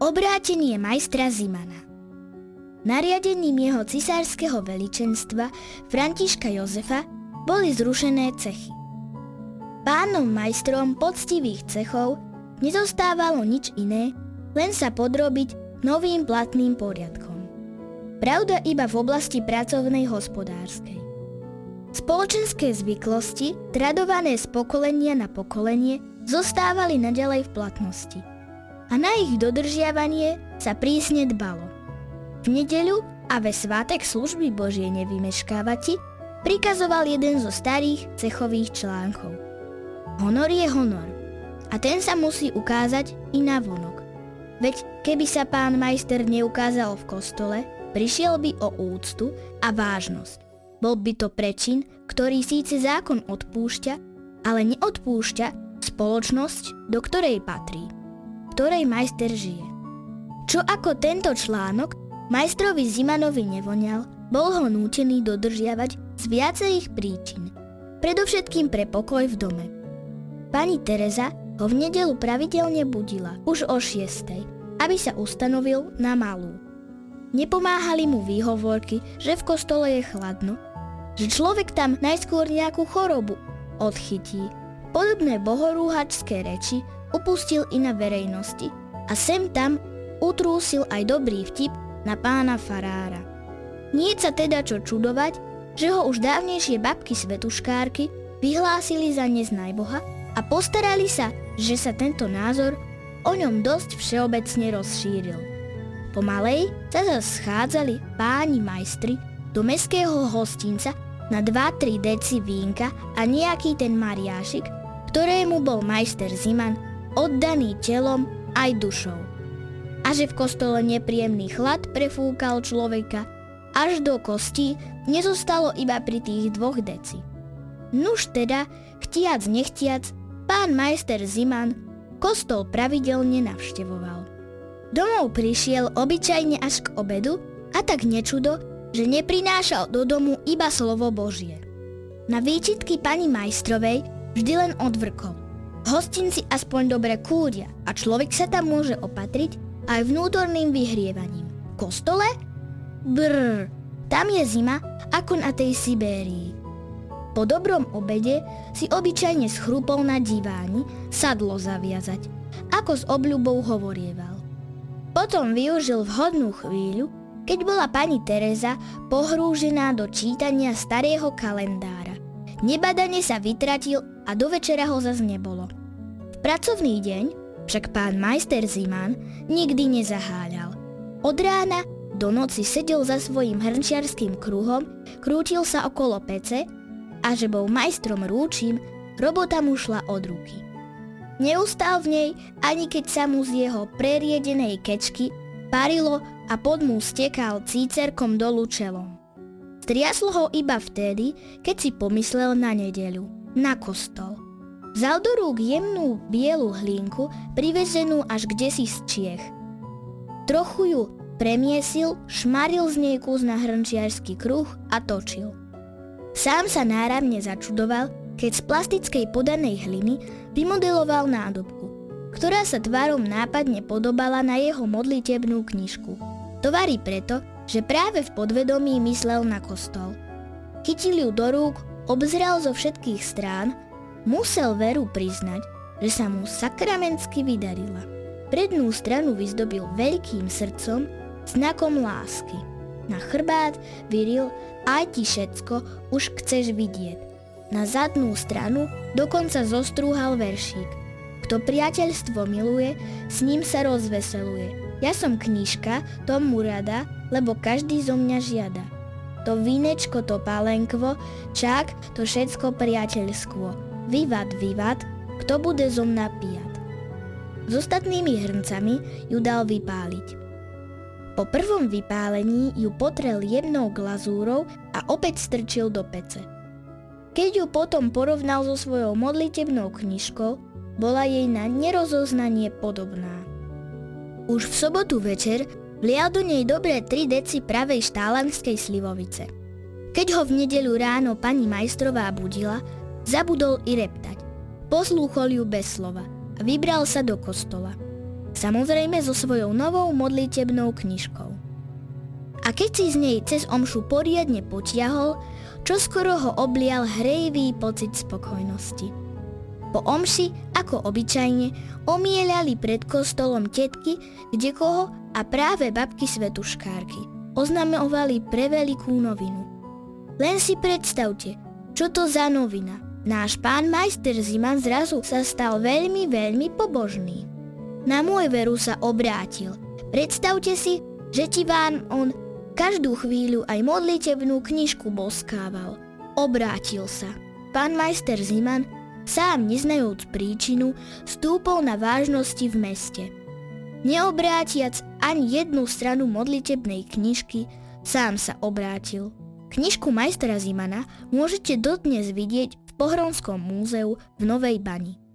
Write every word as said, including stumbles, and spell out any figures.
Obrátenie majstra Zimana. Nariadením jeho cisárskeho veličenstva Františka Jozefa boli zrušené cechy. Pánom majstrom poctivých cechov nezostávalo nič iné, len sa podrobiť novým platným poriadkom. Pravda iba v oblasti pracovnej hospodárskej. Spoločenské zvyklosti, tradované z pokolenia na pokolenie, zostávali naďalej v platnosti. A na ich dodržiavanie sa prísne dbalo. V nedeľu a ve svátek služby Božie nevymeškávati prikazoval jeden zo starých cechových článkov. Honor je honor a ten sa musí ukázať i navonok. Veď keby sa pán majster neukázal v kostole, prišiel by o úctu a vážnosť. Bol by to prečin, ktorý síce zákon odpúšťa, ale neodpúšťa spoločnosť, do ktorej patrí, ktorej majster žije. Čo ako tento článok majstrovi Zimanovi nevoňal, bol ho nútený dodržiavať z viacerých príčin, predovšetkým pre pokoj v dome. Pani Tereza ho v nedeľu pravidelne budila už o šiestej, aby sa ustanovil na malú. Nepomáhali mu výhovorky, že v kostole je chladno, že človek tam najskôr nejakú chorobu odchytí. Podobné bohorúhačské reči upustil i na verejnosti a sem tam utrúsil aj dobrý vtip na pána farára. Nie sa teda čo čudovať, že ho už dávnejšie babky svetuškárky vyhlásili za neznajboha a postarali sa, že sa tento názor o ňom dosť všeobecne rozšíril. Pomalej sa zas schádzali páni majstri do mestského hostinca na dva tri deci vínka a nejaký ten Mariášik, ktorému bol majster Ziman oddaný telom aj dušou. A že v kostole nepríjemný chlad prefúkal človeka až do kostí, nezostalo iba pri tých dvoch deci. Nuž teda, chtiac nechtiac, pán majster Ziman kostol pravidelne navštevoval. Domov prišiel obyčajne až k obedu a tak nečudo, že neprinášal do domu iba slovo Božie. Na výčitky pani majstrovej vždy len odvrkol. Hostinci aspoň dobre kúria a človek sa tam môže opatriť aj vnútorným vyhrievaním. V kostole? Brr, tam je zima ako na tej Sibérii. Po dobrom obede si obyčajne schrúpol na diváni sadlo zaviazať, ako s obľubou hovorieval. Potom využil vhodnú chvíľu, keď bola pani Tereza pohrúžená do čítania starého kalendára. Nebadane sa vytratil a do večera ho zas nebolo. V pracovný deň však pán majster Ziman nikdy nezaháľal. Od rána do noci sedel za svojím hrnčiarským kruhom, krútil sa okolo pece a že bol majstrom rúčim, robota mu šla od ruky. Neustal v nej, ani keď sa mu z jeho preriedenej kečky parilo a pod mu stekal cícerkom dolu čelom. Striaslo ho iba vtedy, keď si pomyslel na nedeľu, na kostol. Vzal do rúk jemnú bielu hlinku, privezenú až kdesi z Čiech. Trochu ju premiesil, šmaril z nej kus na hrnčiarsky kruh a točil. Sám sa náramne začudoval, keď z plastickej podanej hliny vymodeloval nádobku, ktorá sa tvarom nápadne podobala na jeho modlitebnú knižku. To varí preto, že práve v podvedomí myslel na kostol. Chytil ju do rúk, obzrel zo všetkých strán, musel veru priznať, že sa mu sakramentsky vydarila. Prednú stranu vyzdobil veľkým srdcom, znakom lásky. Na chrbát vyril aj ti všetko už chceš vidieť. Na zadnú stranu dokonca zostrúhal veršík. Kto priateľstvo miluje, s ním sa rozveseluje. Ja som knižka, tomu rada, lebo každý zo mňa žiada. To vínečko, to pálenkvo, čak, to všetko priateľskvo. Vyvad, vyvad, kto bude zo mňa pijať. S ostatnými hrncami ju dal vypáliť. Po prvom vypálení ju potrel jemnou glazúrou a opäť strčil do pece. Keď ju potom porovnal so svojou modlitebnou knižkou, bola jej na nerozoznanie podobná. Už v sobotu večer vlial do nej dobré tri deci pravej štálanskej slivovice. Keď ho v nedeľu ráno pani majstrová budila, zabudol i reptať. Poslúchol ju bez slova a vybral sa do kostola. Samozrejme so svojou novou modlitebnou knižkou. A keď si z nej cez omšu poriadne potiahol, čoskoro ho oblial hrejivý pocit spokojnosti. Po omši, ako obyčajne, omieľali pred kostolom tetky, kdekoho a práve babky svetuškárky. Oznamovali prevelikú novinu. Len si predstavte, čo to za novina. Náš pán majster Ziman zrazu sa stal veľmi, veľmi pobožný. Na môj veru sa obrátil. Predstavte si, že ti vám on každú chvíľu aj modlitebnú knižku boskával. Obrátil sa. Pán majster Ziman, sám neznajúc príčinu, stúpol na vážnosti v meste. Neobrátiac ani jednu stranu modlitebnej knižky, sám sa obrátil. Knižku majstra Zimana môžete dodnes vidieť v Pohronskom múzeu v Novej Bani.